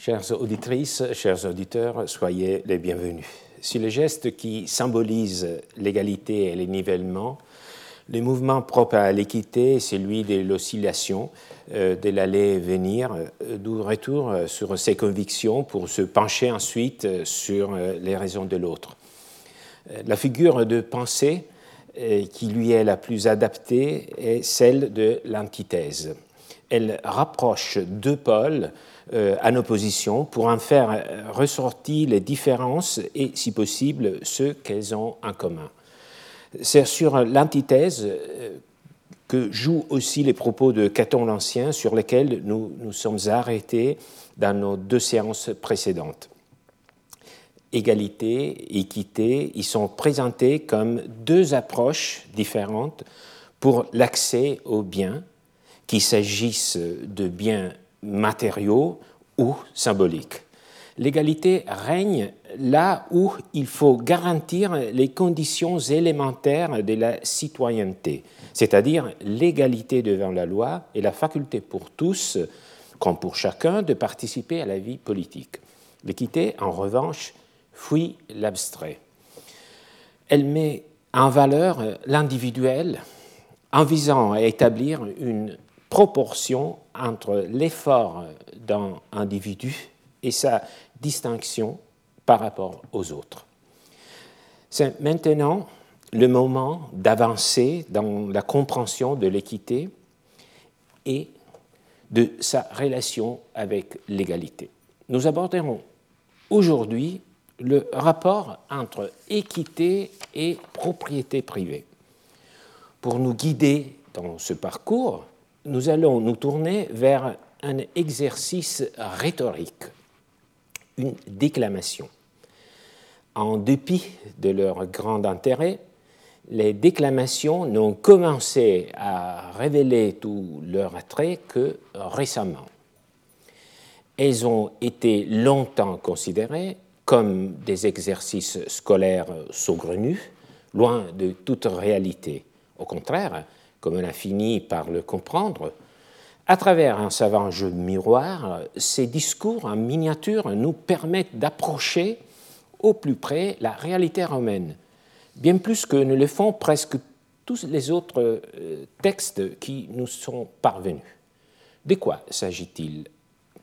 Chères auditrices, chers auditeurs, soyez les bienvenus. Si le geste qui symbolise l'égalité et le nivellement, le mouvement propre à l'équité est celui de l'oscillation, de l'aller-venir, du retour sur ses convictions pour se pencher ensuite sur les raisons de l'autre. La figure de pensée qui lui est la plus adaptée est celle de l'antithèse. Elle rapproche deux pôles en opposition pour en faire ressortir les différences et, si possible, ce qu'elles ont en commun. C'est sur l'antithèse que jouent aussi les propos de Caton l'Ancien sur lesquels nous nous sommes arrêtés dans nos deux séances précédentes. Égalité, équité, ils sont présentés comme deux approches différentes pour l'accès aux biens, qu'il s'agisse de biens matériaux ou symboliques. L'égalité règne là où il faut garantir les conditions élémentaires de la citoyenneté, c'est-à-dire l'égalité devant la loi et la faculté pour tous, comme pour chacun, de participer à la vie politique. L'équité, en revanche, fuit l'abstrait. Elle met en valeur l'individuel en visant à établir une proportion entre l'effort d'un individu et sa distinction par rapport aux autres. C'est maintenant le moment d'avancer dans la compréhension de l'équité et de sa relation avec l'égalité. Nous aborderons aujourd'hui le rapport entre équité et propriété privée. Pour nous guider dans ce parcours, nous allons nous tourner vers un exercice rhétorique, une déclamation. En dépit de leur grand intérêt, les déclamations n'ont commencé à révéler tout leur attrait que récemment. Elles ont été longtemps considérées comme des exercices scolaires saugrenus, loin de toute réalité. Au contraire, comme on a fini par le comprendre, à travers un savant jeu de miroir, ces discours en miniature nous permettent d'approcher au plus près la réalité romaine, bien plus que ne le font presque tous les autres textes qui nous sont parvenus. De quoi s'agit-il précisément ?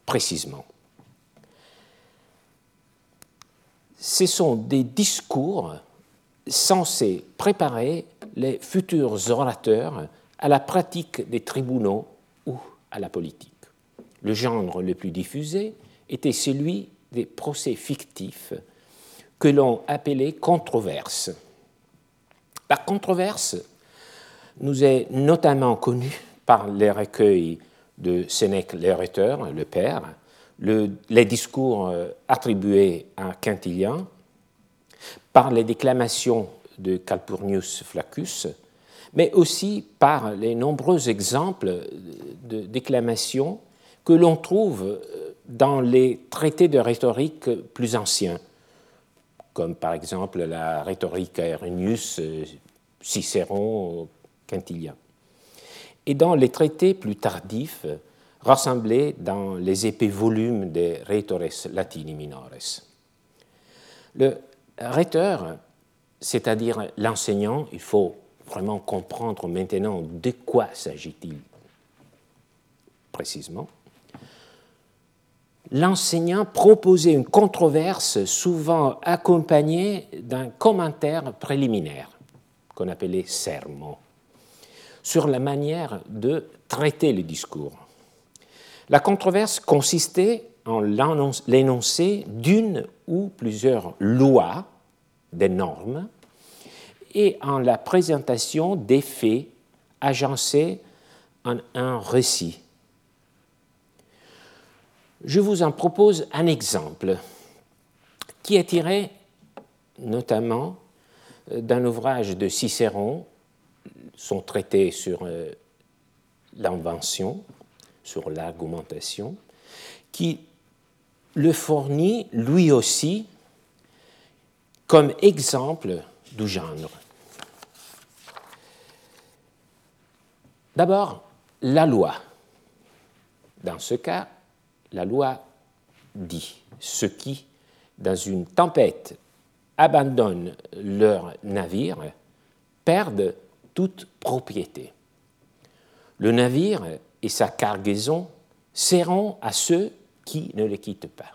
Ce sont des discours censés préparer les futurs orateurs à la pratique des tribunaux ou à la politique. Le genre le plus diffusé était celui des procès fictifs que l'on appelait controverses. La controverse nous est notamment connue par les recueils de Sénèque l'orateur, le père, les discours attribués à Quintilien, par les déclamations de Calpurnius Flaccus, mais aussi par les nombreux exemples de déclamations que l'on trouve dans les traités de rhétorique plus anciens, comme par exemple la rhétorique Arénius, Cicéron, Quintilien, et dans les traités plus tardifs rassemblés dans les épais volumes des Rhetores Latini Minores. Le rhéteur, c'est-à-dire l'enseignant, il faut vraiment comprendre maintenant de quoi s'agit-il précisément. L'enseignant proposait une controverse souvent accompagnée d'un commentaire préliminaire, qu'on appelait sermo, sur la manière de traiter le discours. La controverse consistait en l'énoncé d'une ou plusieurs lois, des normes, et en la présentation des faits agencés en un récit. Je vous en propose un exemple qui est tiré notamment d'un ouvrage de Cicéron, son traité sur l'invention, sur l'argumentation, qui le fournit lui aussi comme exemple du genre. D'abord, la loi. Dans ce cas, la loi dit, ceux qui, dans une tempête, abandonnent leur navire, perdent toute propriété. Le navire et sa cargaison seront à ceux qui ne le quittent pas.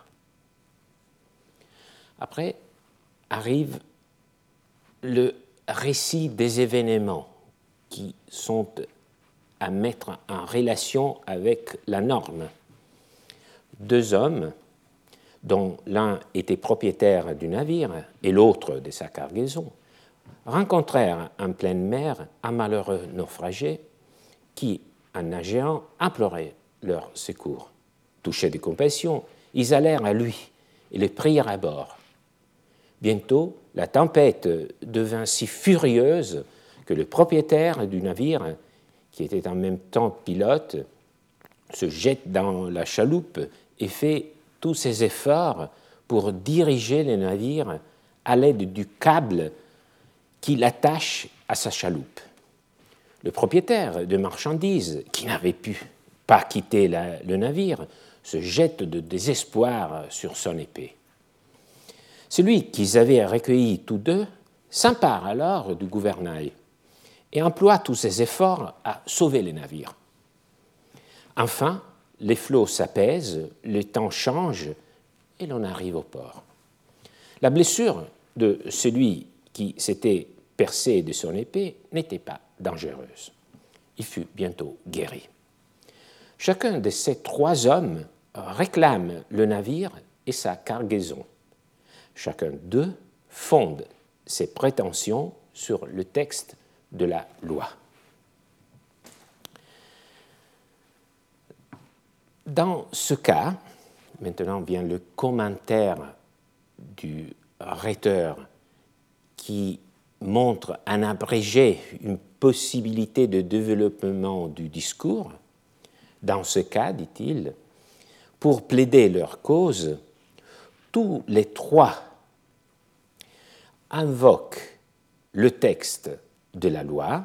Après arrive le récit des événements qui sont à mettre en relation avec la norme. Deux hommes, dont l'un était propriétaire du navire et l'autre de sa cargaison, rencontrèrent en pleine mer un malheureux naufragé qui, en nageant, implorait leur secours. Touchés de compassion, ils allèrent à lui et le prirent à bord. Bientôt, la tempête devint si furieuse que le propriétaire du navire, qui était en même temps pilote, se jette dans la chaloupe et fait tous ses efforts pour diriger le navire à l'aide du câble qui l'attache à sa chaloupe. Le propriétaire de marchandises, qui n'avait pu pas quitter le navire, se jette de désespoir sur son épée. Celui qu'ils avaient recueilli tous deux s'empare alors du gouvernail et emploie tous ses efforts à sauver le navire. Enfin, les flots s'apaisent, le temps change et l'on arrive au port. La blessure de celui qui s'était percé de son épée n'était pas dangereuse. Il fut bientôt guéri. Chacun de ces trois hommes réclame le navire et sa cargaison. Chacun d'eux fonde ses prétentions sur le texte de la loi. Dans ce cas, maintenant vient le commentaire du rhéteur qui montre en abrégé une possibilité de développement du discours. Dans ce cas, dit-il, pour plaider leur cause, tous les trois invoquent le texte de la loi.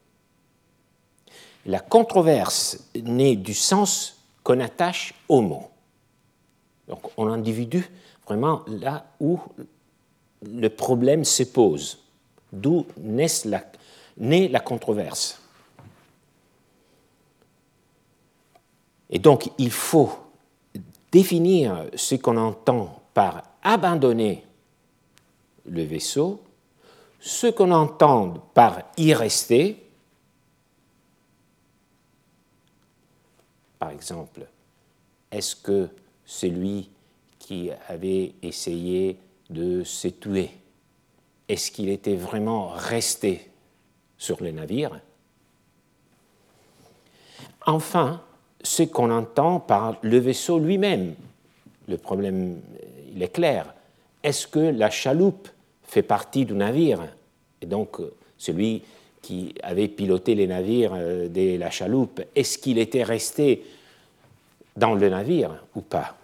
La controverse naît du sens qu'on attache au mot. Donc, on individue vraiment là où le problème se pose, d'où naît la controverse. Et donc, il faut définir ce qu'on entend par abandonner le vaisseau, ce qu'on entend par y rester. Par exemple, est-ce que celui qui avait essayé de se tuer, est-ce qu'il était vraiment resté sur le navire? Enfin, ce qu'on entend par le vaisseau lui-même. Le problème, il est clair. Est-ce que la chaloupe fait partie du navire? Et donc, celui qui avait piloté les navires de la chaloupe, est-ce qu'il était resté dans le navire ou pas?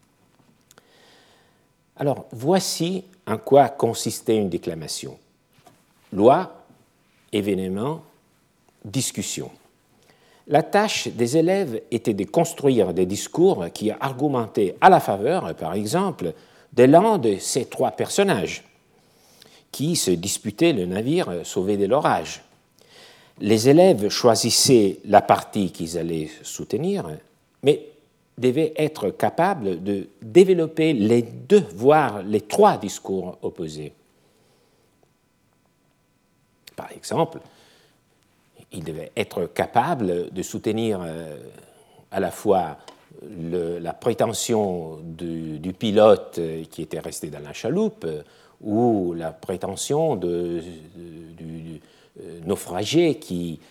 Alors, voici en quoi consistait une déclamation. Loi, événement, discussion. La tâche des élèves était de construire des discours qui argumentaient à la faveur, par exemple, de l'un de ces trois personnages qui se disputaient le navire sauvé de l'orage. Les élèves choisissaient la partie qu'ils allaient soutenir, mais devaient être capables de développer les deux, voire les trois discours opposés. Par exemple, il devait être capable de soutenir à la fois la prétention du pilote qui était resté dans la chaloupe ou la prétention du naufragé qui,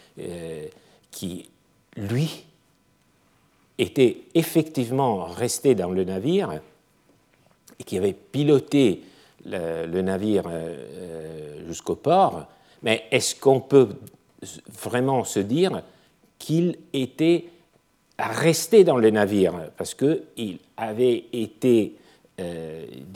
lui, était effectivement resté dans le navire et qui avait piloté le navire jusqu'au port. Mais est-ce qu'on peut vraiment se dire qu'il était resté dans le navire parce qu'il avait été,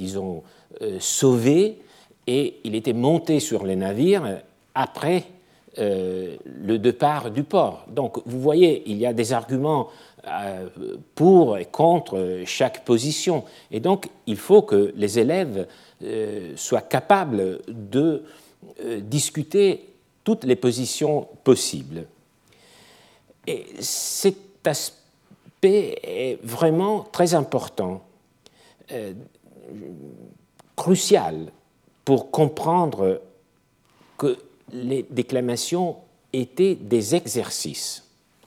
sauvé et il était monté sur le navire après le départ du port. Donc, vous voyez, il y a des arguments pour et contre chaque position. Et donc, il faut que les élèves soient capables de discuter toutes les positions possibles. Et cet aspect est vraiment très important, crucial pour comprendre que les déclamations étaient des exercices.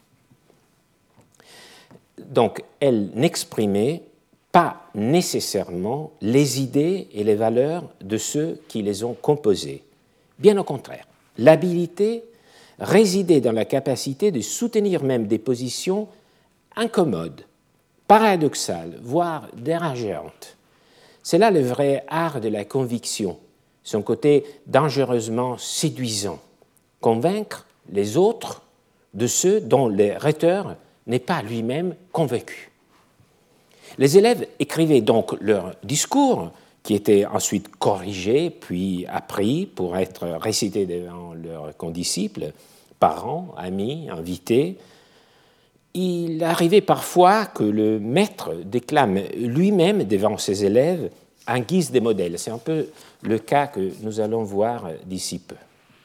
Donc, elles n'exprimaient pas nécessairement les idées et les valeurs de ceux qui les ont composées. Bien au contraire, l'habilité résidait dans la capacité de soutenir même des positions incommodes, paradoxales, voire dérangeantes. C'est là le vrai art de la conviction, son côté dangereusement séduisant, convaincre les autres de ceux dont le rhéteur n'est pas lui-même convaincu. Les élèves écrivaient donc leur discours, qui était ensuite corrigé, puis appris pour être récité devant leurs condisciples, parents, amis, invités. Il arrivait parfois que le maître déclame lui-même devant ses élèves en guise de modèle. C'est un peu le cas que nous allons voir d'ici peu.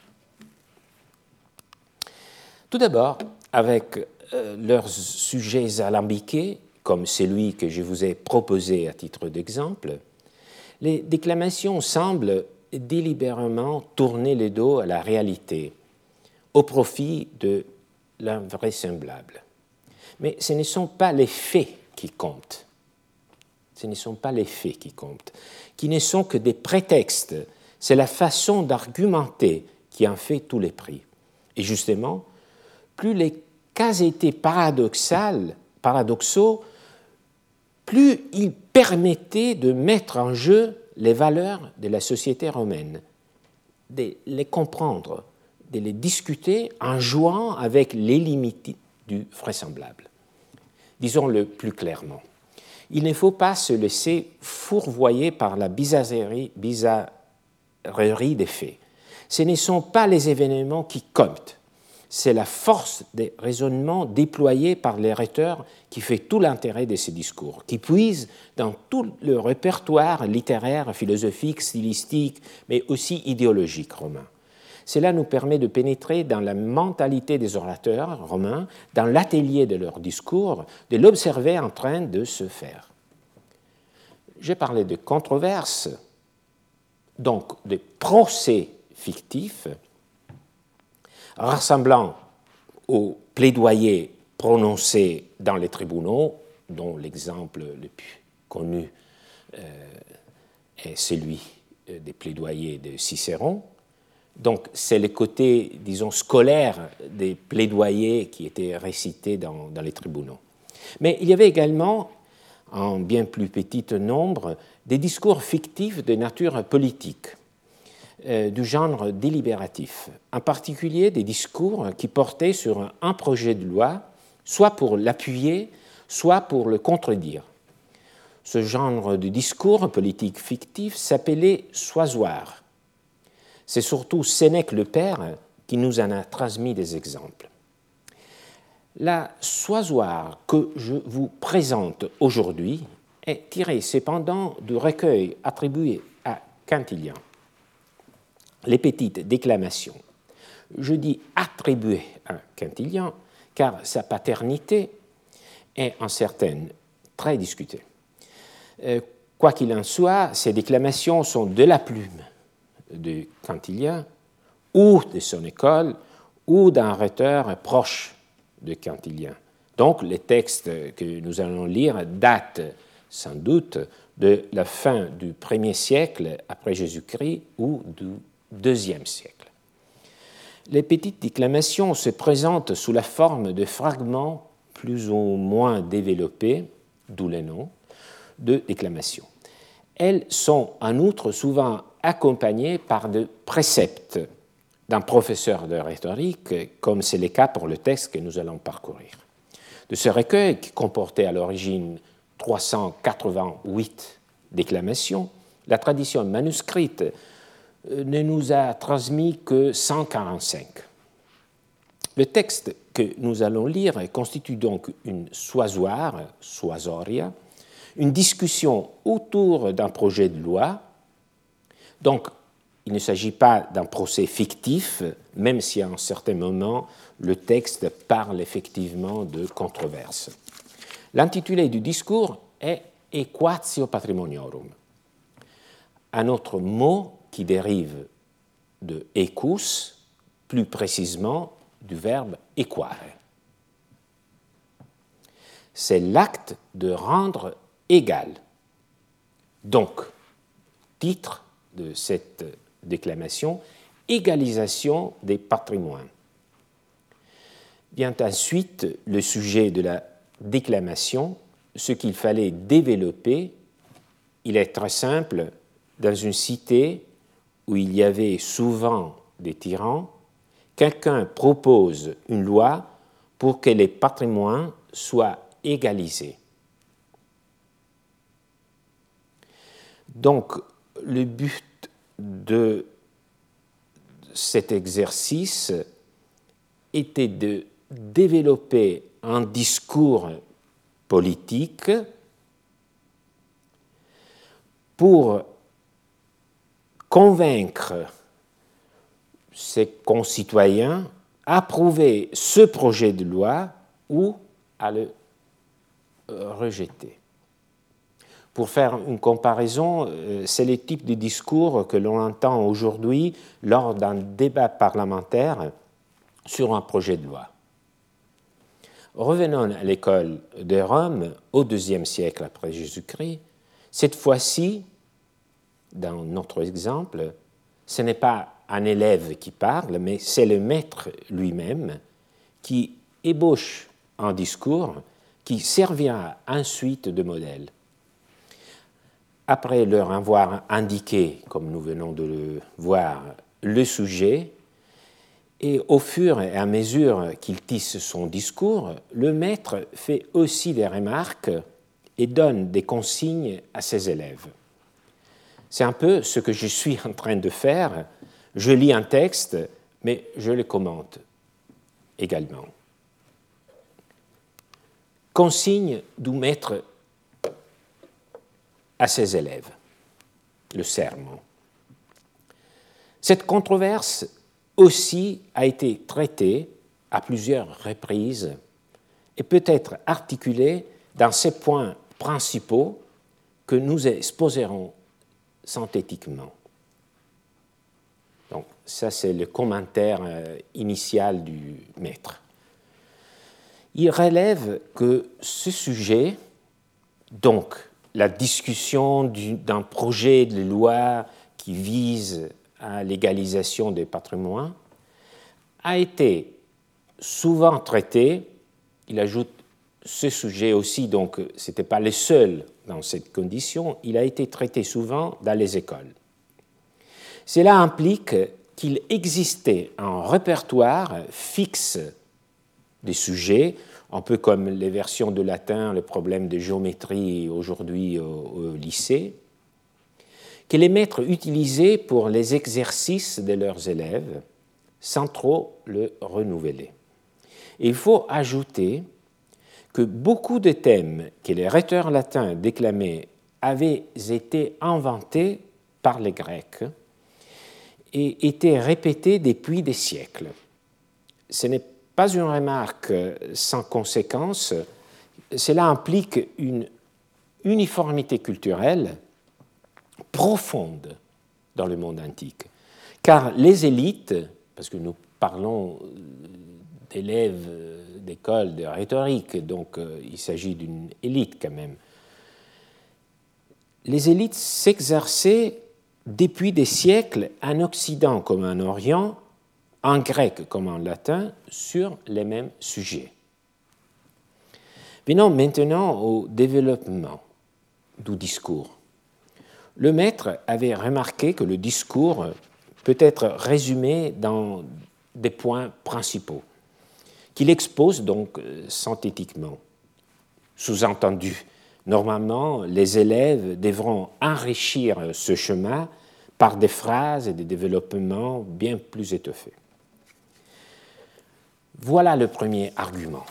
Tout d'abord, avec leurs sujets alambiqués, comme celui que je vous ai proposé à titre d'exemple, les déclamations semblent délibérément tourner le dos à la réalité, au profit de l'invraisemblable. Mais ce ne sont pas les faits qui comptent. Ce ne sont pas les faits qui comptent, qui ne sont que des prétextes. C'est la façon d'argumenter qui en fait tous les prix. Et justement, plus les cas étaient paradoxaux, plus ils permettaient de mettre en jeu les valeurs de la société romaine, de les comprendre, de les discuter en jouant avec les limites du vraisemblable. Disons-le plus clairement. Il ne faut pas se laisser fourvoyer par la bizarrerie des faits. Ce ne sont pas les événements qui comptent, c'est la force des raisonnements déployés par les rhéteurs qui fait tout l'intérêt de ces discours, qui puisent dans tout le répertoire littéraire, philosophique, stylistique, mais aussi idéologique romain. Cela nous permet de pénétrer dans la mentalité des orateurs romains, dans l'atelier de leur discours, de l'observer en train de se faire. J'ai parlé de controverses, donc de procès fictifs, ressemblant aux plaidoyers prononcés dans les tribunaux, dont l'exemple le plus connu est celui des plaidoyers de Cicéron. Donc, c'est le côté, disons, scolaire des plaidoyers qui étaient récités dans les tribunaux. Mais il y avait également, en bien plus petit nombre, des discours fictifs de nature politique, du genre délibératif, en particulier des discours qui portaient sur un projet de loi, soit pour l'appuyer, soit pour le contredire. Ce genre de discours politique fictif s'appelait soisoir. C'est surtout Sénèque le Père qui nous en a transmis des exemples. La soisoir que je vous présente aujourd'hui est tirée cependant du recueil attribué à Quintilien, les petites déclamations. Je dis attribué à Quintilien car sa paternité est en certaines très discutée. Quoi qu'il en soit, ces déclamations sont de la plume de Quintilien ou de son école ou d'un rhéteur proche de Quintilien. Donc les textes que nous allons lire datent sans doute de la fin du 1er siècle après Jésus-Christ ou du 2e siècle. Les petites déclamations se présentent sous la forme de fragments plus ou moins développés, d'où les noms, de déclamations. Elles sont en outre souvent accompagnées par des préceptes d'un professeur de rhétorique, comme c'est le cas pour le texte que nous allons parcourir. De ce recueil, qui comportait à l'origine 388 déclamations, la tradition manuscrite ne nous a transmis que 145. Le texte que nous allons lire constitue donc une soisoire, soisoria, une discussion autour d'un projet de loi. Donc, il ne s'agit pas d'un procès fictif, même si à un certain moment, le texte parle effectivement de controverse. L'intitulé du discours est Equatio Patrimoniorum, un autre mot qui dérive de equus, plus précisément du verbe equare. C'est l'acte de rendre égal. Donc, titre de cette déclamation, égalisation des patrimoines. Vient ensuite le sujet de la déclamation, ce qu'il fallait développer. Il est très simple, dans une cité où il y avait souvent des tyrans, quelqu'un propose une loi pour que les patrimoines soient égalisés. Donc, le but de cet exercice était de développer un discours politique pour convaincre ses concitoyens à approuver ce projet de loi ou à le rejeter. Pour faire une comparaison, c'est le type de discours que l'on entend aujourd'hui lors d'un débat parlementaire sur un projet de loi. Revenons à l'école de Rome au IIe siècle après Jésus-Christ. Cette fois-ci, dans notre exemple, ce n'est pas un élève qui parle, mais c'est le maître lui-même qui ébauche un discours qui servira ensuite de modèle. Après leur avoir indiqué, comme nous venons de le voir, le sujet, et au fur et à mesure qu'il tisse son discours, le maître fait aussi des remarques et donne des consignes à ses élèves. C'est un peu ce que je suis en train de faire. Je lis un texte, mais je le commente également. Consigne du maître à ses élèves, le sermon. Cette controverse aussi a été traitée à plusieurs reprises et peut être articulée dans ces points principaux que nous exposerons synthétiquement. Donc, ça, c'est le commentaire initial du maître. Il relève que ce sujet, donc la discussion d'un projet de loi qui vise à l'égalisation des patrimoines, a été souvent traité. Il ajoute ce sujet aussi, donc ce n'était pas le seul dans cette condition, il a été traité souvent dans les écoles. Cela implique qu'il existait un répertoire fixe des sujets, un peu comme les versions de latin, le problème de géométrie aujourd'hui au lycée, que les maîtres utilisaient pour les exercices de leurs élèves sans trop le renouveler. Et il faut ajouter que beaucoup de thèmes que les rhéteurs latins déclamaient avaient été inventés par les Grecs et étaient répétés depuis des siècles. Ce n'est pas une remarque sans conséquence, cela implique une uniformité culturelle profonde dans le monde antique. Car les élites, parce que nous parlons d'élèves d'école de rhétorique, donc il s'agit d'une élite quand même, les élites s'exerçaient depuis des siècles en Occident comme en Orient, en grec comme en latin, sur les mêmes sujets. Venons maintenant au développement du discours. Le maître avait remarqué que le discours peut être résumé dans des points principaux, qu'il expose donc synthétiquement. Sous-entendu, normalement, les élèves devront enrichir ce chemin par des phrases et des développements bien plus étoffés. Voilà le premier argument.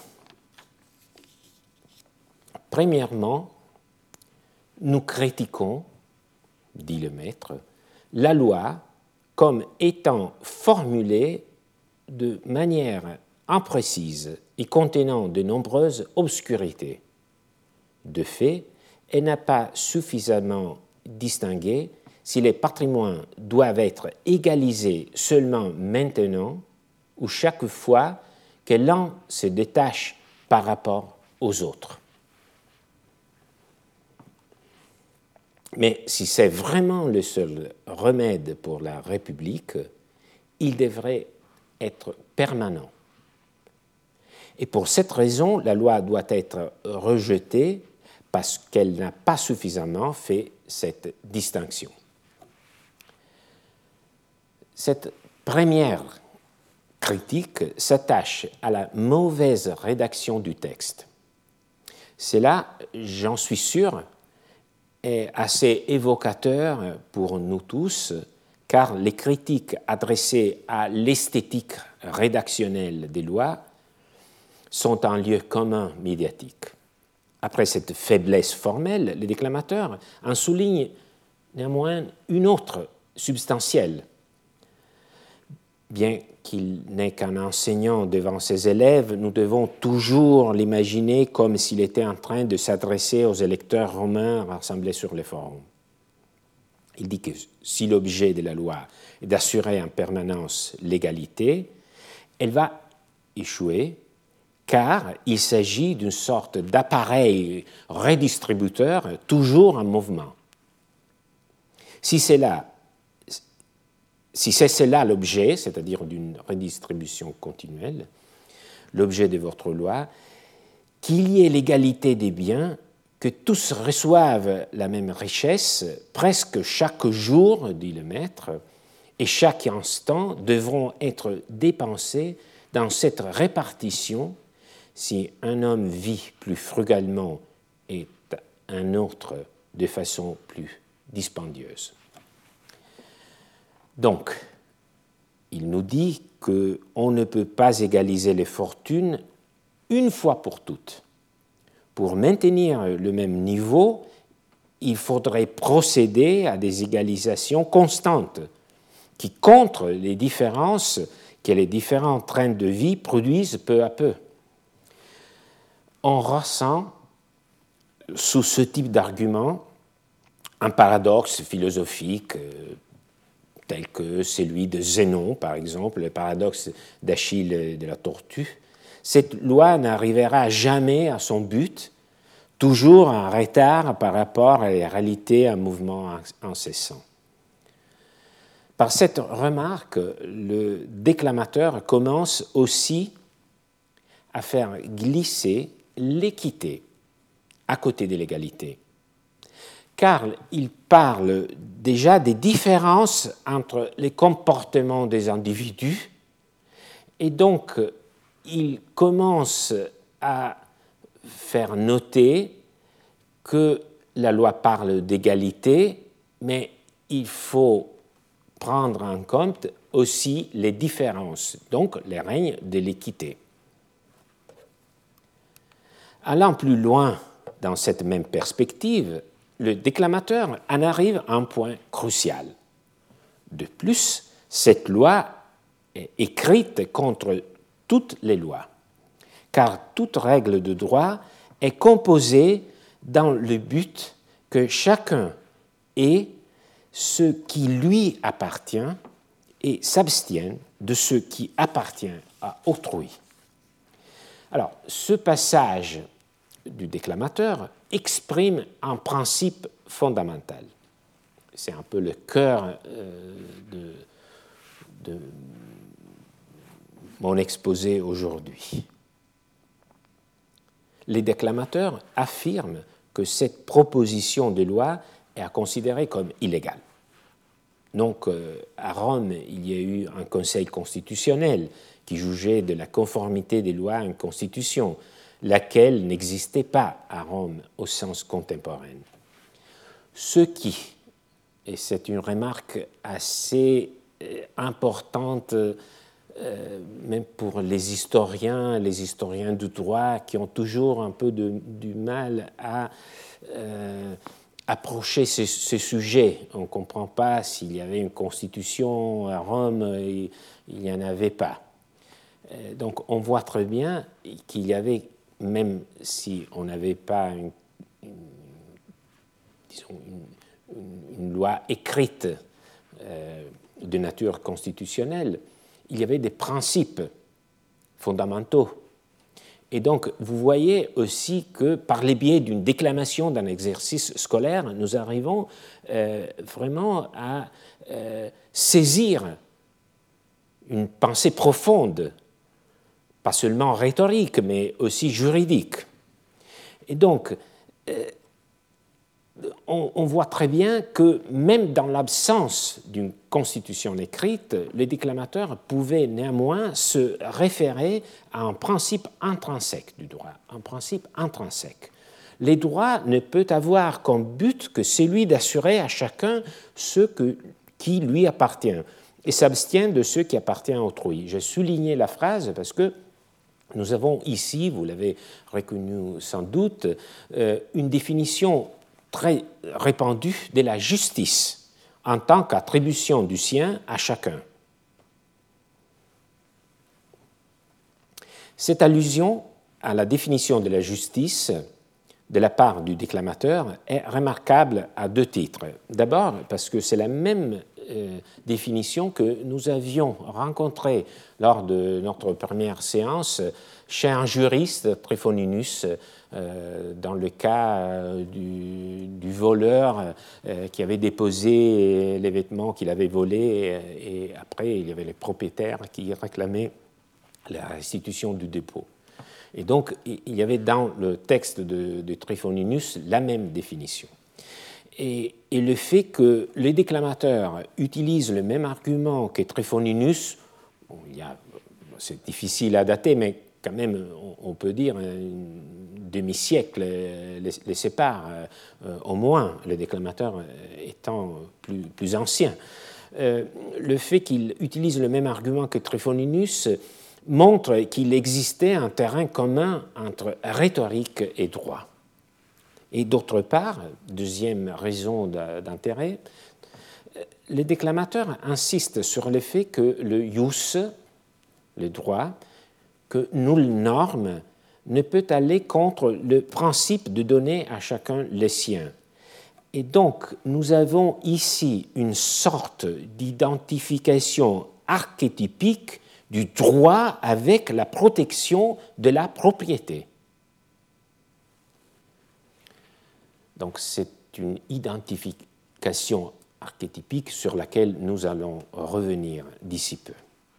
Premièrement, nous critiquons, dit le maître, la loi comme étant formulée de manière imprécise et contenant de nombreuses obscurités. De fait, elle n'a pas suffisamment distingué si les patrimoines doivent être égalisés seulement maintenant ou chaque fois que l'un se détache par rapport aux autres. Mais si c'est vraiment le seul remède pour la République, il devrait être permanent. Et pour cette raison, la loi doit être rejetée parce qu'elle n'a pas suffisamment fait cette distinction. Cette première critique s'attache à la mauvaise rédaction du texte. Cela, j'en suis sûr, est assez évocateur pour nous tous, car les critiques adressées à l'esthétique rédactionnelle des lois sont un lieu commun médiatique. Après cette faiblesse formelle, les déclamateurs en soulignent néanmoins une autre substantielle. Bien qu'il n'est qu'un enseignant devant ses élèves, nous devons toujours l'imaginer comme s'il était en train de s'adresser aux électeurs romains rassemblés sur les forums. Il dit que si l'objet de la loi est d'assurer en permanence l'égalité, elle va échouer car il s'agit d'une sorte d'appareil redistributeur toujours en mouvement. Si c'est cela l'objet, c'est-à-dire d'une redistribution continuelle, l'objet de votre loi, qu'il y ait l'égalité des biens, que tous reçoivent la même richesse, presque chaque jour, dit le maître, et chaque instant devront être dépensés dans cette répartition. Si un homme vit plus frugalement et un autre de façon plus dispendieuse. Donc, il nous dit qu'on ne peut pas égaliser les fortunes une fois pour toutes. Pour maintenir le même niveau, il faudrait procéder à des égalisations constantes qui contrent les différences que les différents trains de vie produisent peu à peu. On ressent sous ce type d'argument un paradoxe philosophique tel que celui de Zénon, par exemple, le paradoxe d'Achille et de la tortue. Cette loi n'arrivera jamais à son but, toujours en retard par rapport à la réalité en mouvement incessant. Par cette remarque, le déclamateur commence aussi à faire glisser l'équité à côté de l'égalité, car il parle déjà des différences entre les comportements des individus, et donc il commence à faire noter que la loi parle d'égalité, mais il faut prendre en compte aussi les différences, donc les règnes de l'équité. Allant plus loin dans cette même perspective, le déclamateur en arrive à un point crucial. De plus, cette loi est écrite contre toutes les lois, car toute règle de droit est composée dans le but que chacun ait ce qui lui appartient et s'abstienne de ce qui appartient à autrui. Alors, ce passage du déclamateur exprime un principe fondamental. C'est un peu le cœur de mon exposé aujourd'hui. Les déclamateurs affirment que cette proposition de loi est à considérer comme illégale. Donc, à Rome, il y a eu un conseil constitutionnel qui jugeait de la conformité des lois à une constitution, laquelle n'existait pas à Rome au sens contemporain. Ce qui, et c'est une remarque assez importante même pour les historiens du droit, qui ont toujours un peu du mal à approcher ce sujet. On ne comprend pas s'il y avait une constitution à Rome, et il n'y en avait pas. Donc on voit très bien qu'il y avait, même si on n'avait pas une loi écrite de nature constitutionnelle, il y avait des principes fondamentaux. Et donc, vous voyez aussi que par les biais d'une déclamation d'un exercice scolaire, nous arrivons vraiment à saisir une pensée profonde, pas seulement rhétorique, mais aussi juridique. Et donc, on voit très bien que même dans l'absence d'une constitution écrite, les déclamateurs pouvaient néanmoins se référer à un principe intrinsèque du droit, un principe intrinsèque. Les droits ne peuvent avoir comme but que celui d'assurer à chacun ce qui lui appartient et s'abstient de ce qui appartient à autrui. J'ai souligné la phrase parce que nous avons ici, vous l'avez reconnu sans doute, une définition très répandue de la justice en tant qu'attribution du sien à chacun. Cette allusion à la définition de la justice de la part du déclamateur est remarquable à deux titres. D'abord, parce que c'est la même définition que nous avions rencontrée lors de notre première séance chez un juriste, Tryphoninus, dans le cas du voleur qui avait déposé les vêtements qu'il avait volés, et après il y avait les propriétaires qui réclamaient la restitution du dépôt. Et donc il y avait dans le texte de Tryphoninus la même définition. Et le fait que les déclamateurs utilisent le même argument que Tryphoninus, c'est difficile à dater, mais quand même, on peut dire, un demi-siècle les sépare, au moins, les déclamateurs étant plus anciens. Le fait qu'ils utilisent le même argument que Tryphoninus montre qu'il existait un terrain commun entre rhétorique et droit. Et d'autre part, deuxième raison d'intérêt, les déclamateurs insistent sur le fait que le ius, le droit, que nulle norme ne peut aller contre le principe de donner à chacun le sien. Et donc, nous avons ici une sorte d'identification archétypique du droit avec la protection de la propriété. Donc, c'est une identification archétypique sur laquelle nous allons revenir d'ici peu.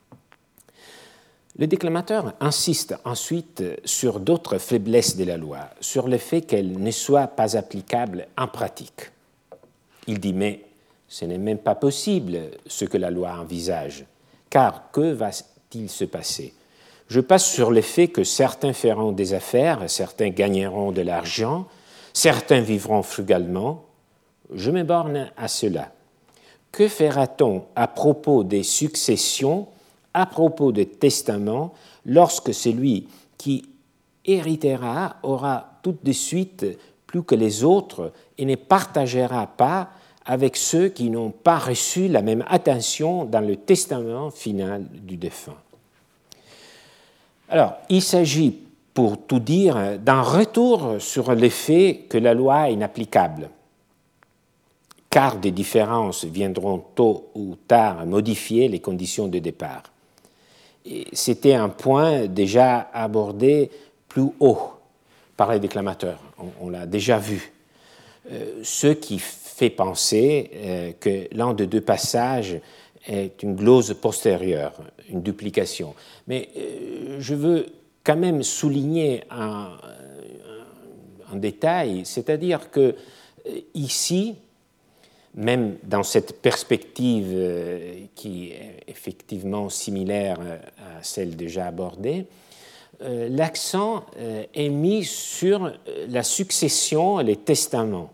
Le déclamateur insiste ensuite sur d'autres faiblesses de la loi, sur le fait qu'elle ne soit pas applicable en pratique. Il dit, mais ce n'est même pas possible ce que la loi envisage, car que va-t-il se passer? Je passe sur le fait que certains feront des affaires, certains gagneront de l'argent, certains vivront frugalement. Je me borne à cela. Que fera-t-on à propos des successions, à propos des testaments, lorsque celui qui héritera aura tout de suite plus que les autres et ne partagera pas avec ceux qui n'ont pas reçu la même attention dans le testament final du défunt? Alors, il s'agit, pour tout dire, d'un retour sur le fait que la loi est inapplicable, car des différences viendront tôt ou tard modifier les conditions de départ. Et c'était un point déjà abordé plus haut par les déclamateurs, on l'a déjà vu. Ce qui fait penser que l'un des deux passages est une glose postérieure, une duplication. Mais je veux quand même souligner un détail, c'est-à-dire que ici, même dans cette perspective qui est effectivement similaire à celle déjà abordée, l'accent est mis sur la succession et les testaments.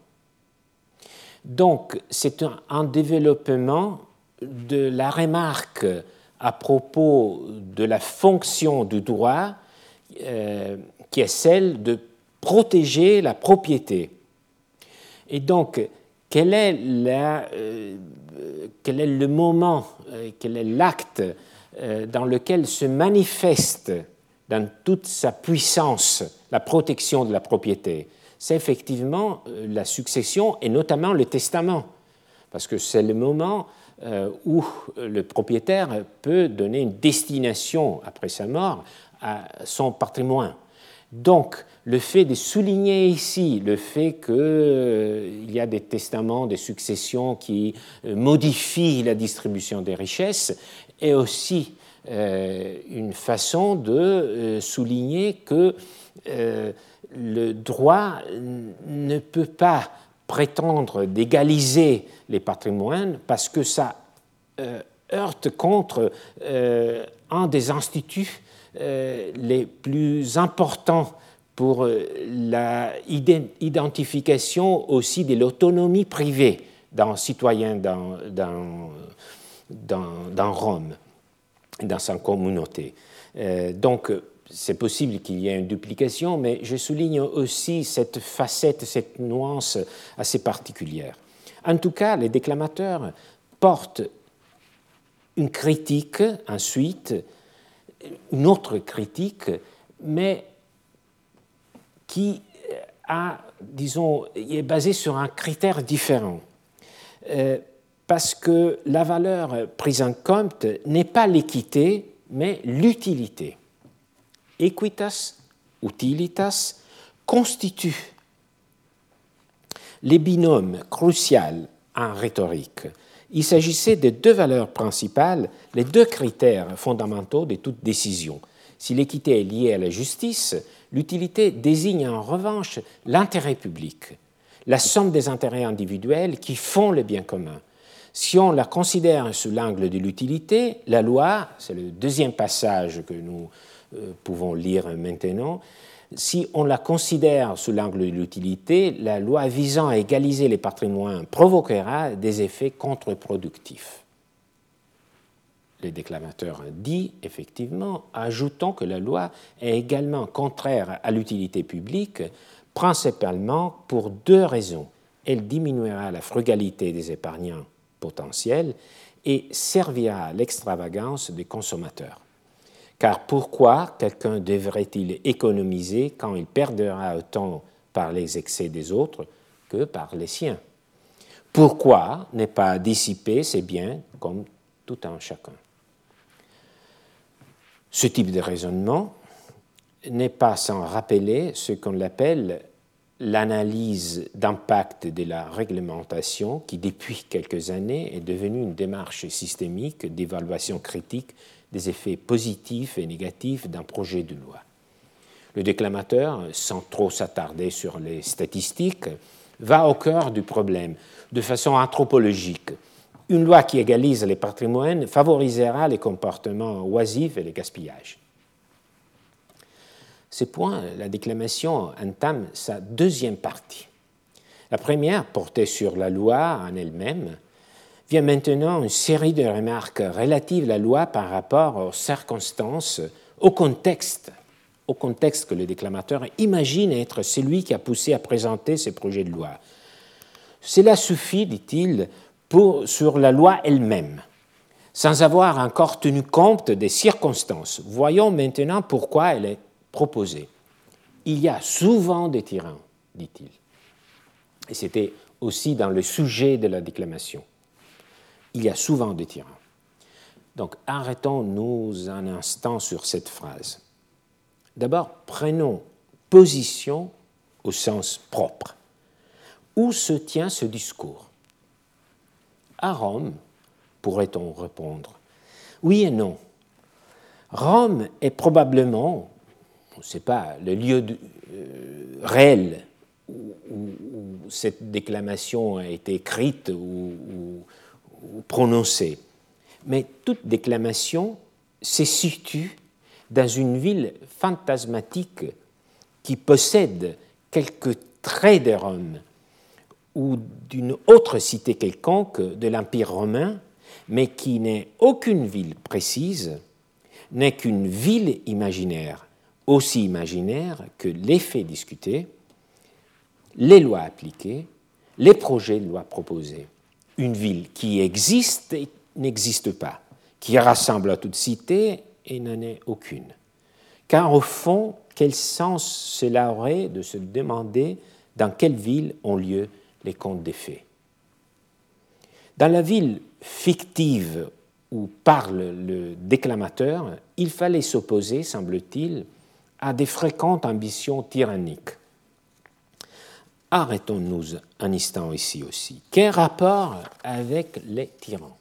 Donc, c'est un développement de la remarque à propos de la fonction du droit qui est celle de protéger la propriété. Et donc, quel est le moment, quel est l'acte dans lequel se manifeste dans toute sa puissance la protection de la propriété? C'est effectivement la succession et notamment le testament, parce que c'est le moment où le propriétaire peut donner une destination après sa mort à son patrimoine. Donc, le fait de souligner ici le fait qu'il y a des testaments, des successions qui modifient la distribution des richesses est aussi une façon de souligner que le droit ne peut pas prétendre d'égaliser les patrimoines parce que ça heurte contre un des instituts les plus importants pour la identification aussi de l'autonomie privée d'un citoyen dans Rome, dans sa communauté. Donc, c'est possible qu'il y ait une duplication, mais je souligne aussi cette facette, cette nuance assez particulière. En tout cas, les déclamateurs portent une critique ensuite, une autre critique, mais qui est basée sur un critère différent. Parce que la valeur prise en compte n'est pas l'équité, mais l'utilité. Equitas, utilitas constituent les binômes cruciaux en rhétorique. Il s'agissait de deux valeurs principales, les deux critères fondamentaux de toute décision. Si l'équité est liée à la justice, l'utilité désigne en revanche l'intérêt public, la somme des intérêts individuels qui font le bien commun. Si on la considère sous l'angle de l'utilité, la loi, c'est le deuxième passage que nous pouvons lire maintenant, si on la considère sous l'angle de l'utilité, la loi visant à égaliser les patrimoines provoquera des effets contre-productifs. Le déclamateur dit, effectivement, ajoutant que la loi est également contraire à l'utilité publique, principalement pour deux raisons. Elle diminuera la frugalité des épargnants potentiels et servira à l'extravagance des consommateurs. Car pourquoi quelqu'un devrait-il économiser quand il perdra autant par les excès des autres que par les siens? Pourquoi ne pas dissiper ses biens comme tout un chacun? Ce type de raisonnement n'est pas sans rappeler ce qu'on appelle l'analyse d'impact de la réglementation qui, depuis quelques années, est devenue une démarche systémique d'évaluation critique des effets positifs et négatifs d'un projet de loi. Le déclamateur, sans trop s'attarder sur les statistiques, va au cœur du problème de façon anthropologique. Une loi qui égalise les patrimoines favorisera les comportements oisifs et le gaspillage. Ce point, la déclamation entame sa deuxième partie. La première, portée sur la loi en elle-même, vient maintenant une série de remarques relatives à la loi par rapport aux circonstances, au contexte que le déclamateur imagine être celui qui a poussé à présenter ce projet de loi. Cela suffit, dit-il, sur la loi elle-même, sans avoir encore tenu compte des circonstances. Voyons maintenant pourquoi elle est proposée. Il y a souvent des tyrans, dit-il. Et c'était aussi dans le sujet de la déclamation. Il y a souvent des tyrans. Donc, arrêtons-nous un instant sur cette phrase. D'abord, prenons position au sens propre. Où se tient ce discours? À Rome, pourrait-on répondre? Oui et non. Rome est probablement, on ne sait pas, le lieu réel où cette déclamation a été écrite ou prononcée. Mais toute déclamation se situe dans une ville fantasmatique qui possède quelques traits de Rome ou d'une autre cité quelconque de l'Empire romain, mais qui n'est aucune ville précise, n'est qu'une ville imaginaire, aussi imaginaire que les faits discutés, les lois appliquées, les projets de loi proposés. Une ville qui existe et n'existe pas, qui rassemble à toute cité et n'en est aucune. Car au fond, quel sens cela aurait de se demander dans quelle ville ont lieu les contes des fées? Dans la ville fictive où parle le déclamateur, il fallait s'opposer, semble-t-il, à des fréquentes ambitions tyranniques. Arrêtons-nous un instant ici aussi. Quel rapport avec les tyrans?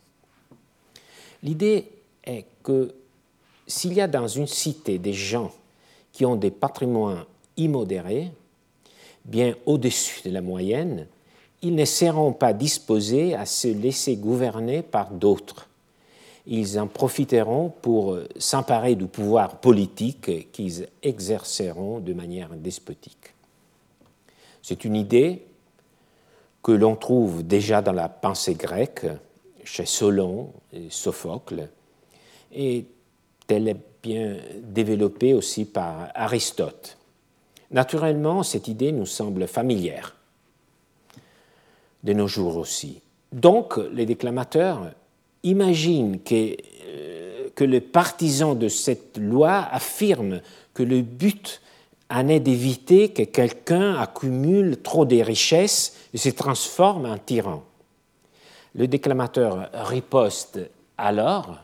L'idée est que s'il y a dans une cité des gens qui ont des patrimoines immodérés, bien au-dessus de la moyenne, ils ne seront pas disposés à se laisser gouverner par d'autres. Ils en profiteront pour s'emparer du pouvoir politique qu'ils exerceront de manière despotique. C'est une idée que l'on trouve déjà dans la pensée grecque, chez Solon et Sophocle, et elle est bien développée aussi par Aristote. Naturellement, cette idée nous semble familière, de nos jours aussi. Donc, les déclamateurs imaginent que les partisans de cette loi affirment que le but en est d'éviter que quelqu'un accumule trop de richesses et se transforme en tyran. Le déclamateur riposte alors,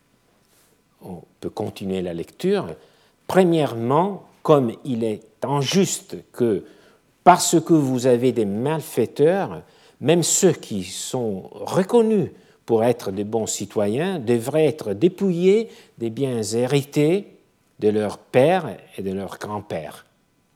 on peut continuer la lecture, premièrement, comme il est injuste que, parce que vous avez des malfaiteurs, même ceux qui sont reconnus pour être de bons citoyens devraient être dépouillés des biens hérités de leur père et de leur grand-père.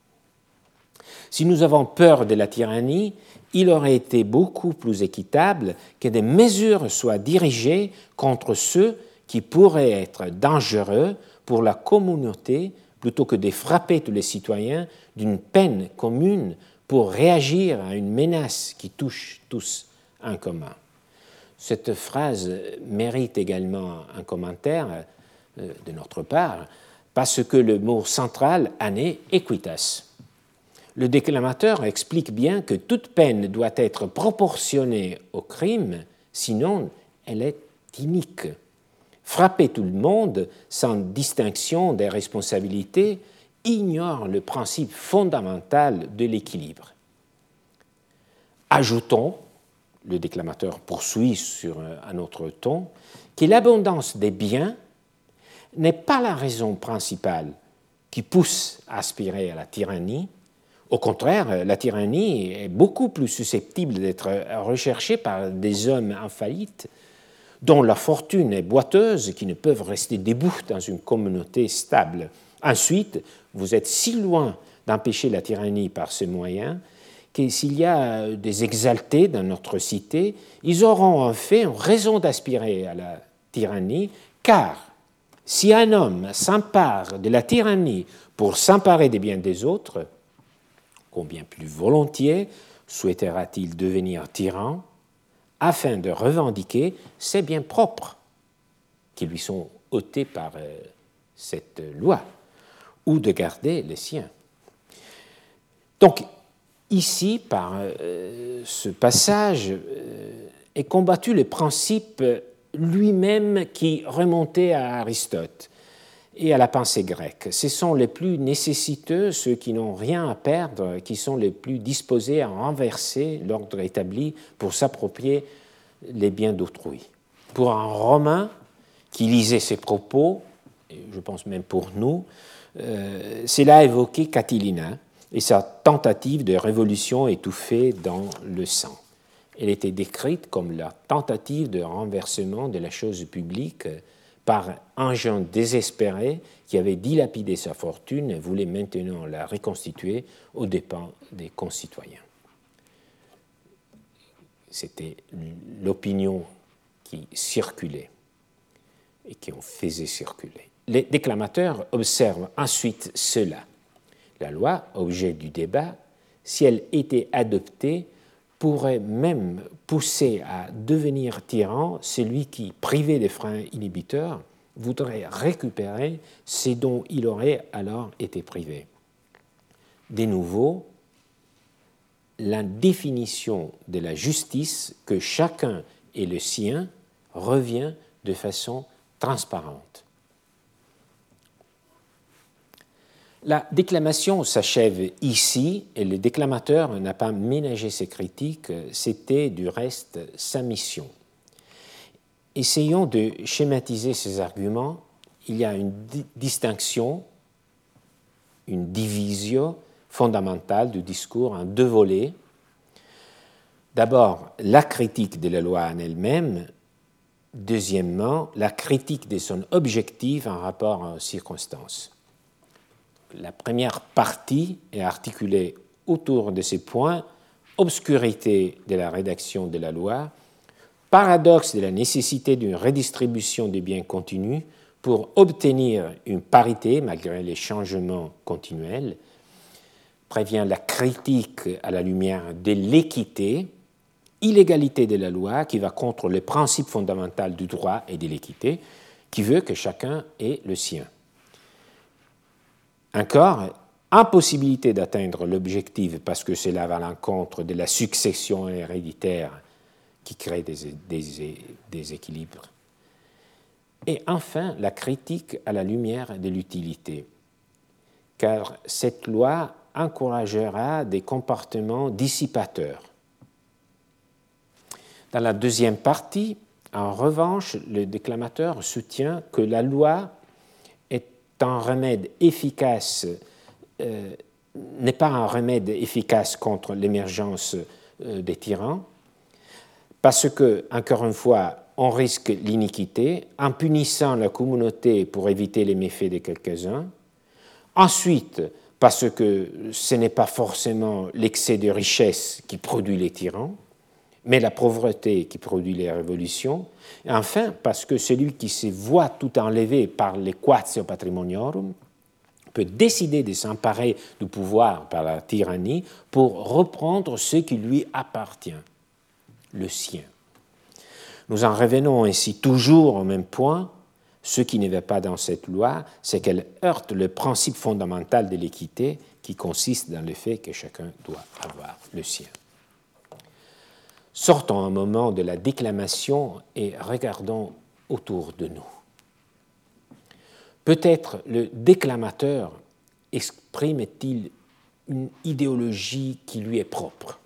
Si nous avons peur de la tyrannie, il aurait été beaucoup plus équitable que des mesures soient dirigées contre ceux qui pourraient être dangereux pour la communauté plutôt que de frapper tous les citoyens d'une peine commune pour réagir à une menace qui touche tous en commun. Cette phrase mérite également un commentaire de notre part, parce que le mot central en est equitas. Le déclamateur explique bien que toute peine doit être proportionnée au crime, sinon elle est inique. Frapper tout le monde sans distinction des responsabilités ignore le principe fondamental de l'équilibre. Ajoutons, le déclamateur poursuit sur un autre ton, que l'abondance des biens n'est pas la raison principale qui pousse à aspirer à la tyrannie. Au contraire, la tyrannie est beaucoup plus susceptible d'être recherchée par des hommes en faillite dont la fortune est boiteuse, qui ne peuvent rester debout dans une communauté stable. Ensuite, vous êtes si loin d'empêcher la tyrannie par ce moyen que s'il y a des exaltés dans notre cité, ils auront en fait raison d'aspirer à la tyrannie, car si un homme s'empare de la tyrannie pour s'emparer des biens des autres, combien plus volontiers souhaitera-t-il devenir tyran afin de revendiquer ses biens propres qui lui sont ôtés par cette loi, ou de garder les siens. Donc, ici, par ce passage, est combattu le principe lui-même qui remontait à Aristote et à la pensée grecque. Ce sont les plus nécessiteux, ceux qui n'ont rien à perdre, qui sont les plus disposés à renverser l'ordre établi pour s'approprier les biens d'autrui. Pour un Romain qui lisait ces propos, et je pense même pour nous, cela a évoqué Catilina et sa tentative de révolution étouffée dans le sang. Elle était décrite comme la tentative de renversement de la chose publique par un jeune désespéré qui avait dilapidé sa fortune et voulait maintenant la reconstituer aux dépens des concitoyens. C'était l'opinion qui circulait et qui en faisait circuler. Les déclamateurs observent ensuite cela. La loi, objet du débat, si elle était adoptée, pourrait même pousser à devenir tyran celui qui, privé des freins inhibiteurs, voudrait récupérer ce dont il aurait alors été privé. De nouveau, la définition de la justice que chacun est le sien revient de façon transparente. La déclamation s'achève ici et le déclamateur n'a pas ménagé ses critiques, c'était du reste sa mission. Essayons de schématiser ces arguments. Il y a une distinction, une division fondamentale du discours en deux volets. D'abord, la critique de la loi en elle-même. Deuxièmement, la critique de son objectif en rapport aux circonstances. La première partie est articulée autour de ces points: obscurité de la rédaction de la loi, paradoxe de la nécessité d'une redistribution des biens continus pour obtenir une parité malgré les changements continuels, prévient la critique à la lumière de l'équité, illégalité de la loi qui va contre le principe fondamental du droit et de l'équité, qui veut que chacun ait le sien. Encore, impossibilité d'atteindre l'objectif parce que cela va à l'encontre de la succession héréditaire qui crée des équilibres. Et enfin, la critique à la lumière de l'utilité, car cette loi encouragera des comportements dissipateurs. Dans la deuxième partie, en revanche, le déclamateur soutient que la loi un remède efficace, n'est pas un remède efficace contre l'émergence des tyrans, parce que, encore une fois, on risque l'iniquité en punissant la communauté pour éviter les méfaits de quelques-uns. Ensuite, parce que ce n'est pas forcément l'excès de richesse qui produit les tyrans, mais la pauvreté qui produit les révolutions. Et enfin, parce que celui qui se voit tout enlevé par l'equatio patrimoniorum peut décider de s'emparer du pouvoir par la tyrannie pour reprendre ce qui lui appartient, le sien. Nous en revenons ainsi toujours au même point. Ce qui ne va pas dans cette loi, c'est qu'elle heurte le principe fondamental de l'équité qui consiste dans le fait que chacun doit avoir le sien. Sortons un moment de la déclamation et regardons autour de nous. Peut-être le déclamateur exprime-t-il une idéologie qui lui est propre.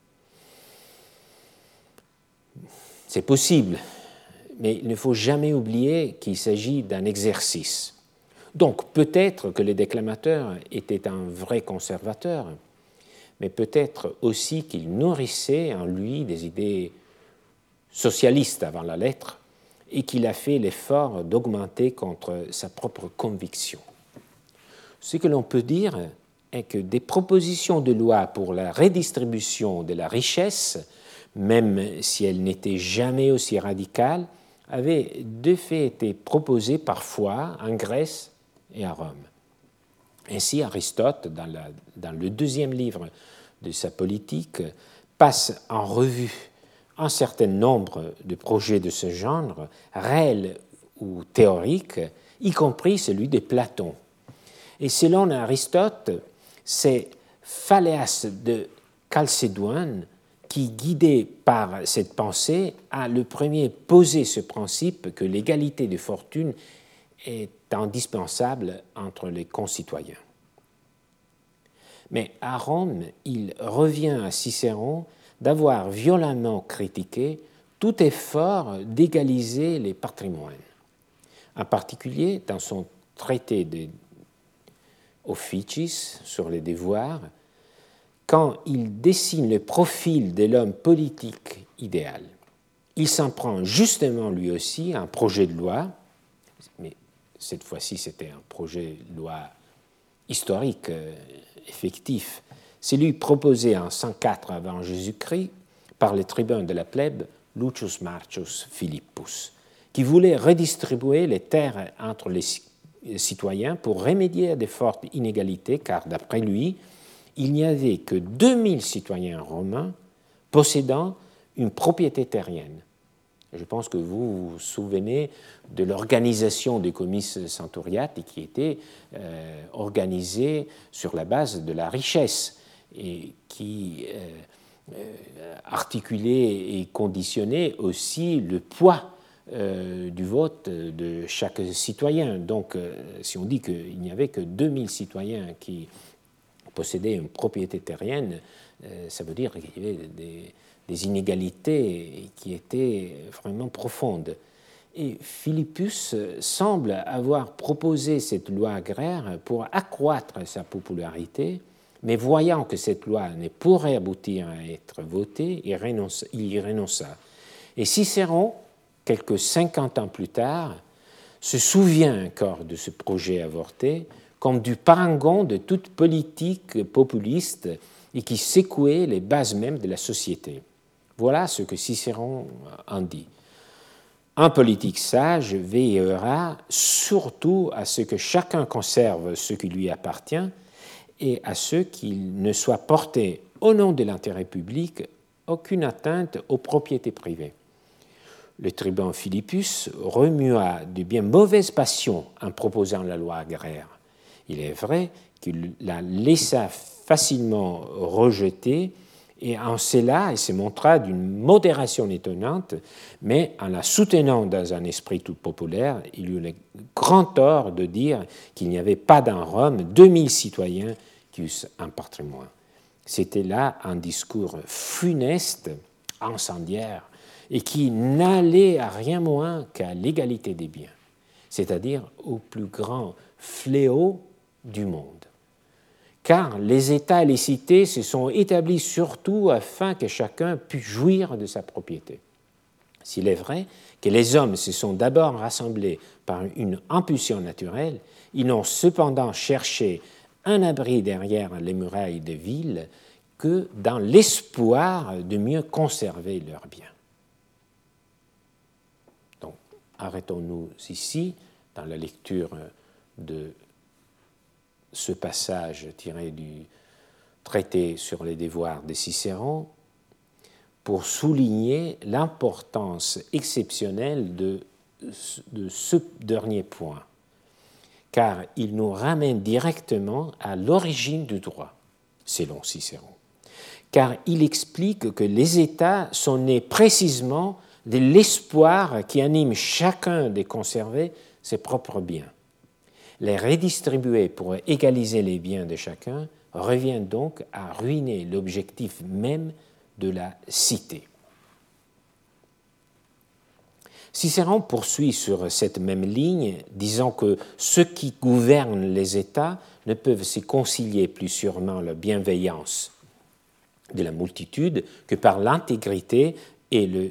C'est possible, mais il ne faut jamais oublier qu'il s'agit d'un exercice. Donc peut-être que le déclamateur était un vrai conservateur, mais peut-être aussi qu'il nourrissait en lui des idées socialistes avant la lettre et qu'il a fait l'effort d'augmenter contre sa propre conviction. Ce que l'on peut dire est que des propositions de loi pour la redistribution de la richesse, même si elles n'étaient jamais aussi radicales, avaient de fait été proposées parfois en Grèce et à Rome. Ainsi, Aristote, dans le deuxième livre de sa politique, passe en revue un certain nombre de projets de ce genre, réels ou théoriques, y compris celui de Platon. Et selon Aristote, c'est Phaléas de Chalcédoine qui, guidé par cette pensée, a le premier posé ce principe que l'égalité de fortune est indispensable entre les concitoyens. Mais à Rome, il revient à Cicéron d'avoir violemment critiqué tout effort d'égaliser les patrimoines. En particulier, dans son traité de Officis sur les devoirs, quand il dessine le profil de l'homme politique idéal. Il s'en prend justement lui aussi à un projet de loi, mais cette fois-ci c'était un projet de loi historique, effectif, celui proposé en 104 avant Jésus-Christ par le tribun de la plèbe Lucius Marcius Philippus, qui voulait redistribuer les terres entre les citoyens pour remédier à de fortes inégalités, car d'après lui, il n'y avait que 2000 citoyens romains possédant une propriété terrienne. Je pense que vous vous souvenez de l'organisation des comices centuriates qui était organisée sur la base de la richesse et qui articulait et conditionnait aussi le poids du vote de chaque citoyen. Donc, si on dit qu'il n'y avait que 2000 citoyens qui possédaient une propriété terrienne, ça veut dire qu'il y avait des inégalités qui étaient vraiment profondes. Et Philippus semble avoir proposé cette loi agraire pour accroître sa popularité, mais voyant que cette loi ne pourrait aboutir à être votée, il y renonça. Et Cicéron, quelques 50 ans plus tard, se souvient encore de ce projet avorté comme du parangon de toute politique populiste et qui secouait les bases mêmes de la société. Voilà ce que Cicéron en dit. Un politique sage veillera surtout à ce que chacun conserve ce qui lui appartient et à ce qu'il ne soit porté au nom de l'intérêt public aucune atteinte aux propriétés privées. Le tribun Philippus remua de bien mauvaises passions en proposant la loi agraire. Il est vrai qu'il la laissa facilement rejeter et en cela, il se montra d'une modération étonnante, mais en la soutenant dans un esprit tout populaire, il eut le grand tort de dire qu'il n'y avait pas dans Rome 2000 citoyens qui eussent un patrimoine. C'était là un discours funeste, incendiaire, et qui n'allait à rien moins qu'à l'égalité des biens, c'est-à-dire au plus grand fléau du monde. Car les États et les cités se sont établis surtout afin que chacun puisse jouir de sa propriété. S'il est vrai que les hommes se sont d'abord rassemblés par une impulsion naturelle, ils n'ont cependant cherché un abri derrière les murailles des villes que dans l'espoir de mieux conserver leurs biens. Donc, arrêtons-nous ici dans la lecture de ce passage tiré du traité sur les devoirs de Cicéron pour souligner l'importance exceptionnelle de ce dernier point, car il nous ramène directement à l'origine du droit, selon Cicéron, car il explique que les États sont nés précisément de l'espoir qui anime chacun de conserver ses propres biens. Les redistribuer pour égaliser les biens de chacun revient donc à ruiner l'objectif même de la cité. Cicéron poursuit sur cette même ligne, disant que ceux qui gouvernent les États ne peuvent se concilier plus sûrement la bienveillance de la multitude que par l'intégrité et le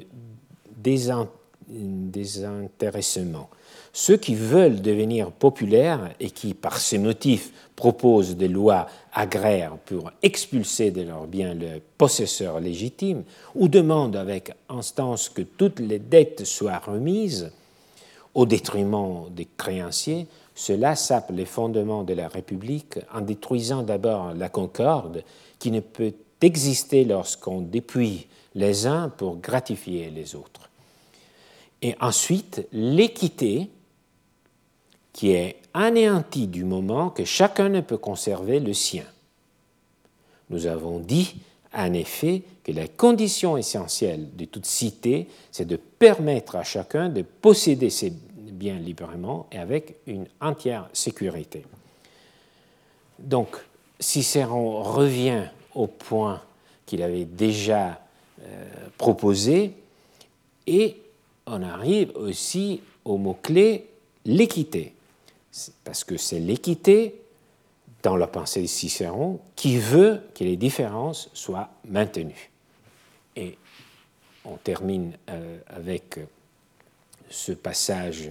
désintéressement. Ceux qui veulent devenir populaires et qui, par ces motifs, proposent des lois agraires pour expulser de leurs biens le possesseur légitime ou demandent avec instance que toutes les dettes soient remises au détriment des créanciers, cela sape les fondements de la République en détruisant d'abord la concorde qui ne peut exister lorsqu'on dépouille les uns pour gratifier les autres. Et ensuite, l'équité qui est anéantie du moment que chacun ne peut conserver le sien. Nous avons dit, en effet, que la condition essentielle de toute cité, c'est de permettre à chacun de posséder ses biens librement et avec une entière sécurité. Donc, Cicéron revient au point qu'il avait déjà proposé et on arrive aussi au mot-clé l'équité. Parce que c'est l'équité, dans la pensée de Cicéron, qui veut que les différences soient maintenues. Et on termine avec ce passage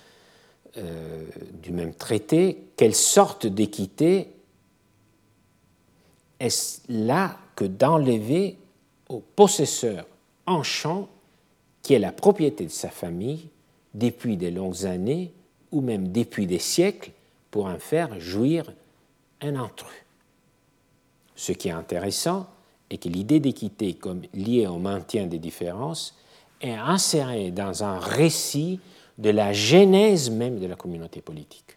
du même traité. Quelle sorte d'équité est-ce là que d'enlever au possesseur en champ qui est la propriété de sa famille depuis de longues années ou même depuis des siècles pour en faire jouir un intrus. Ce qui est intéressant et que l'idée d'équité comme liée au maintien des différences est insérée dans un récit de la genèse même de la communauté politique.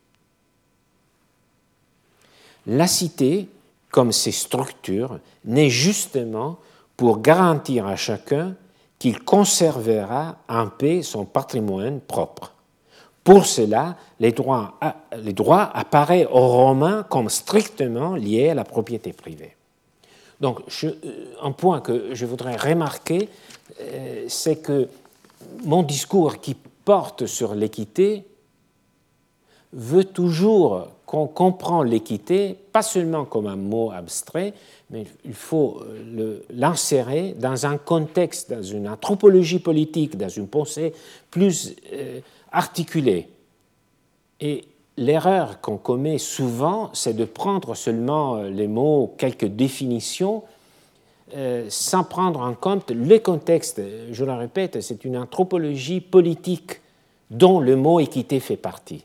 La cité, comme ses structures, naît justement pour garantir à chacun qu'il conservera en paix son patrimoine propre. Pour cela, les droits apparaissent aux Romains comme strictement liés à la propriété privée. Donc, un point que je voudrais remarquer, c'est que mon discours qui porte sur l'équité veut toujours qu'on comprend l'équité, pas seulement comme un mot abstrait, mais il faut l'insérer dans un contexte, dans une anthropologie politique, dans une pensée plus articulée. Et l'erreur qu'on commet souvent, c'est de prendre seulement les mots, quelques définitions, sans prendre en compte le contexte. Je le répète, c'est une anthropologie politique dont le mot équité fait partie.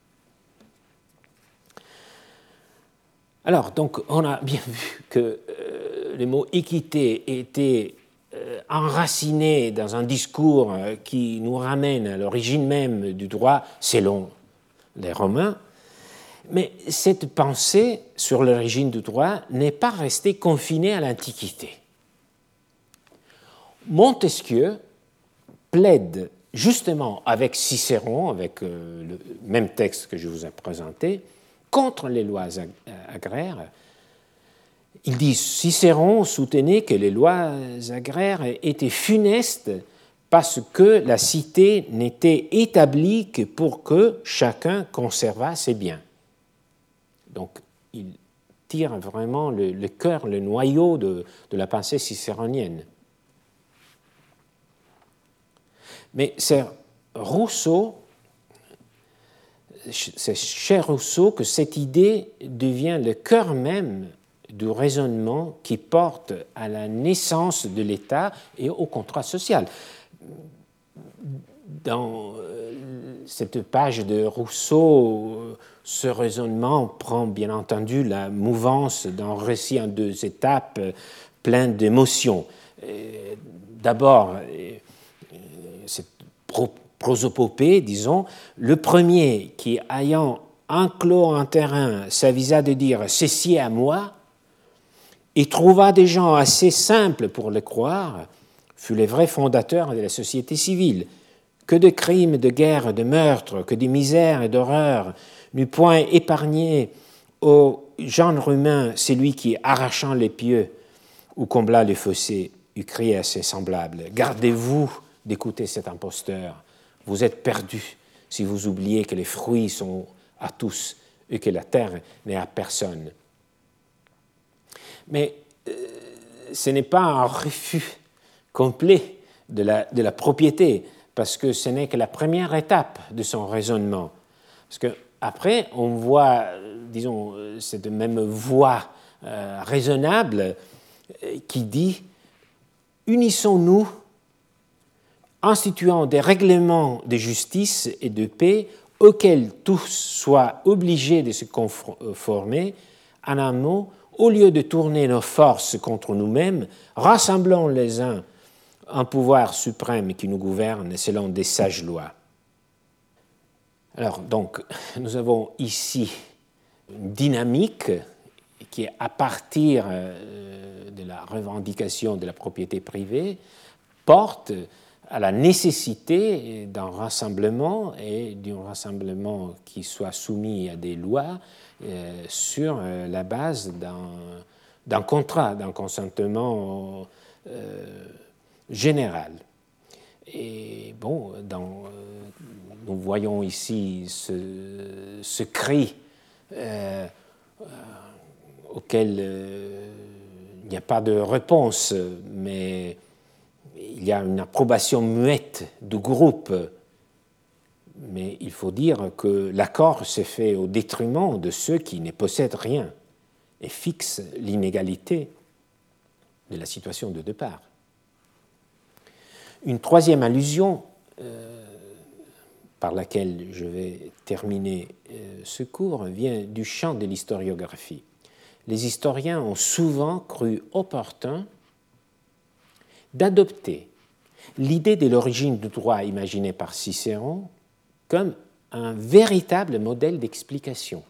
Alors, donc, on a bien vu que le mot équité était enraciné dans un discours qui nous ramène à l'origine même du droit selon les Romains, mais cette pensée sur l'origine du droit n'est pas restée confinée à l'Antiquité. Montesquieu plaide justement avec Cicéron, avec le même texte que je vous ai présenté, contre les lois agraires. Il dit Cicéron soutenait que les lois agraires étaient funestes parce que la cité n'était établie que pour que chacun conservât ses biens. Donc, il tire vraiment le cœur, le noyau de la pensée cicéronienne. Mais c'est chez Rousseau que cette idée devient le cœur même du raisonnement qui porte à la naissance de l'État et au contrat social. Dans cette page de Rousseau, ce raisonnement prend bien entendu la mouvance d'un récit en deux étapes plein d'émotions. D'abord, cette prosopopée, disons, le premier qui, ayant enclos un terrain, s'avisa de dire « ceci à moi », et trouva des gens assez simples pour le croire, fut le vrai fondateur de la société civile. Que de crimes, de guerres, de meurtres, que de misères et d'horreurs n'eût point épargné au genre humain celui qui, arrachant les pieux ou combla les fossés, eût crié à ses semblables « Gardez-vous d'écouter cet imposteur, vous êtes perdus si vous oubliez que les fruits sont à tous et que la terre n'est à personne. » Mais ce n'est pas un refus complet de la propriété, parce que ce n'est que la première étape de son raisonnement. Parce qu'après, on voit, disons, cette même voie raisonnable qui dit « Unissons-nous, instituant des règlements de justice et de paix auxquels tous soient obligés de se conformer, en un mot, au lieu de tourner nos forces contre nous-mêmes, rassemblons les uns un pouvoir suprême qui nous gouverne selon des sages lois. » Alors, donc, nous avons ici une dynamique qui, à partir de la revendication de la propriété privée, porte à la nécessité d'un rassemblement et d'un rassemblement qui soit soumis à des lois sur la base d'un contrat, d'un consentement général. Et bon, nous voyons ici ce cri auquel il n'y a pas de réponse, mais il y a une approbation muette du groupe. Mais il faut dire que l'accord s'est fait au détriment de ceux qui ne possèdent rien et fixe l'inégalité de la situation de départ. Une troisième allusion par laquelle je vais terminer ce cours vient du champ de l'historiographie. Les historiens ont souvent cru opportun d'adopter l'idée de l'origine du droit imaginée par Cicéron comme un véritable modèle d'explication,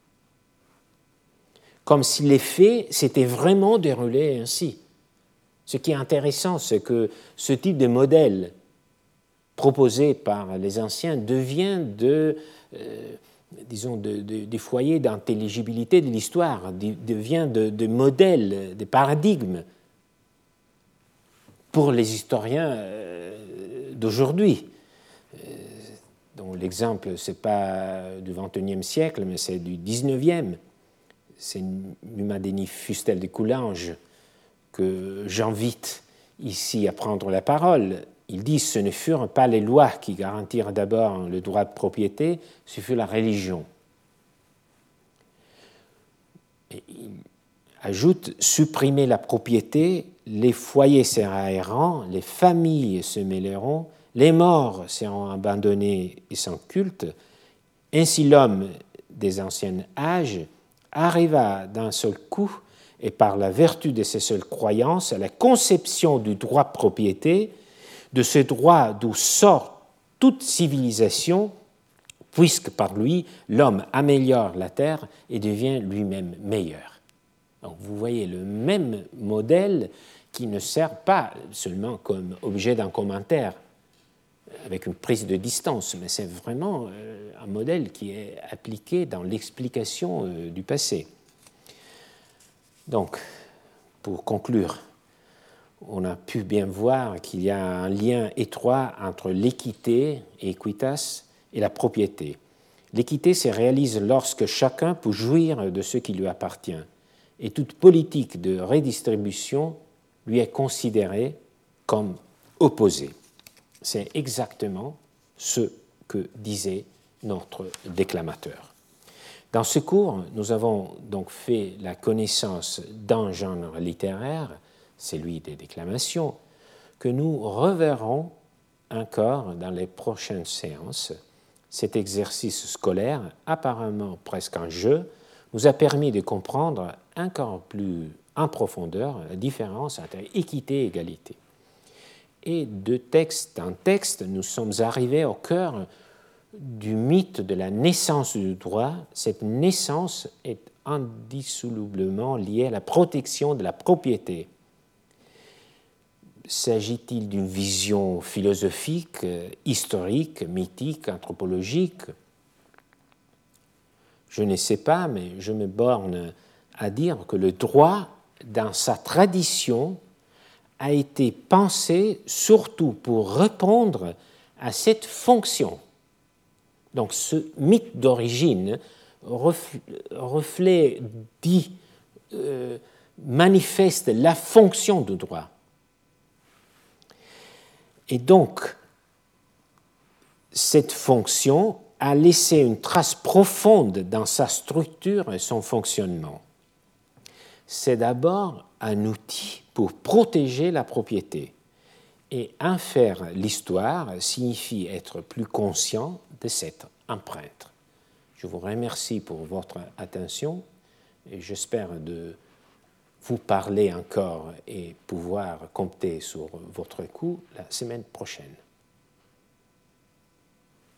comme si les faits s'étaient vraiment déroulés ainsi. Ce qui est intéressant, c'est que ce type de modèle proposé par les anciens devient des foyers d'intelligibilité de l'histoire, devient de modèles, des paradigmes pour les historiens d'aujourd'hui. Donc l'exemple, ce n'est pas du XXIe siècle, mais c'est du XIXe. C'est Numa Denis Fustel de Coulanges que j'invite ici à prendre la parole. Ils disent que ce ne furent pas les lois qui garantirent d'abord le droit de propriété, ce fut la religion. Et il ajoute, supprimer la propriété, les foyers seront errants, les familles se mêleront, les morts seront abandonnés et sans culte. Ainsi l'homme des anciens âges arriva d'un seul coup et par la vertu de ses seules croyances à la conception du droit de propriété, de ce droit d'où sort toute civilisation, puisque par lui, l'homme améliore la terre et devient lui-même meilleur. Donc vous voyez le même modèle qui ne sert pas seulement comme objet d'un commentaire avec une prise de distance, mais c'est vraiment un modèle qui est appliqué dans l'explication du passé. Donc, pour conclure, on a pu bien voir qu'il y a un lien étroit entre l'équité, equitas, et la propriété. L'équité se réalise lorsque chacun peut jouir de ce qui lui appartient, et toute politique de redistribution lui est considérée comme opposée. C'est exactement ce que disait notre déclamateur. Dans ce cours, nous avons donc fait la connaissance d'un genre littéraire, celui des déclamations, que nous reverrons encore dans les prochaines séances. Cet exercice scolaire, apparemment presque un jeu, nous a permis de comprendre encore plus en profondeur la différence entre équité et égalité. Et de texte en texte, nous sommes arrivés au cœur du mythe de la naissance du droit. Cette naissance est indissolublement liée à la protection de la propriété. S'agit-il d'une vision philosophique, historique, mythique, anthropologique? Je ne sais pas, mais je me borne à dire que le droit, dans sa tradition, a été pensé surtout pour répondre à cette fonction. Donc ce mythe d'origine manifeste la fonction du droit. Et donc, cette fonction a laissé une trace profonde dans sa structure et son fonctionnement. C'est d'abord un outil pour protéger la propriété. Et en faire l'histoire signifie être plus conscient de cette empreinte. Je vous remercie pour votre attention et j'espère de vous parler encore et pouvoir compter sur votre coup la semaine prochaine.